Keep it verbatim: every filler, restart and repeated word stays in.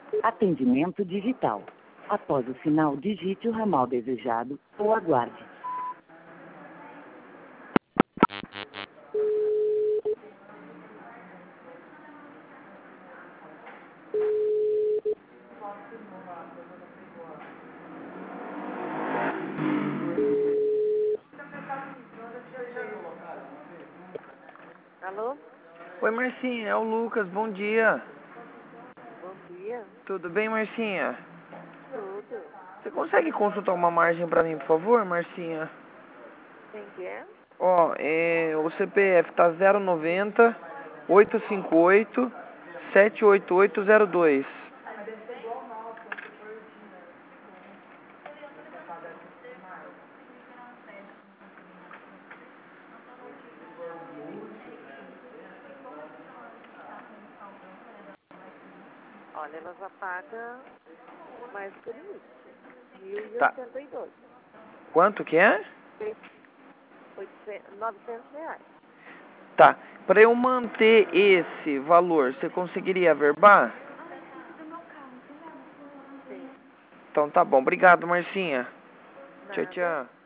Atendimento digital. Após o sinal, digite o ramal desejado ou aguarde. Alô? Oi, Marcinha, é o Lucas, bom dia. Bom dia. Tudo bem, Marcinha? Tudo. Você consegue consultar uma margem pra mim, por favor, Marcinha? Quem que é? Ó, é, o C P F tá zero noventa, oito cinco oito, sete oito oito zero dois. Olha, ela já paga mais do que o limite. Mil e Tá. oitenta e dois. Quanto que é? Oitocentos, novecentos reais. Tá. Pra eu manter esse valor, você conseguiria averbar? Sim. Então tá bom. Obrigado, Marcinha. Tchau, Nada. tchau.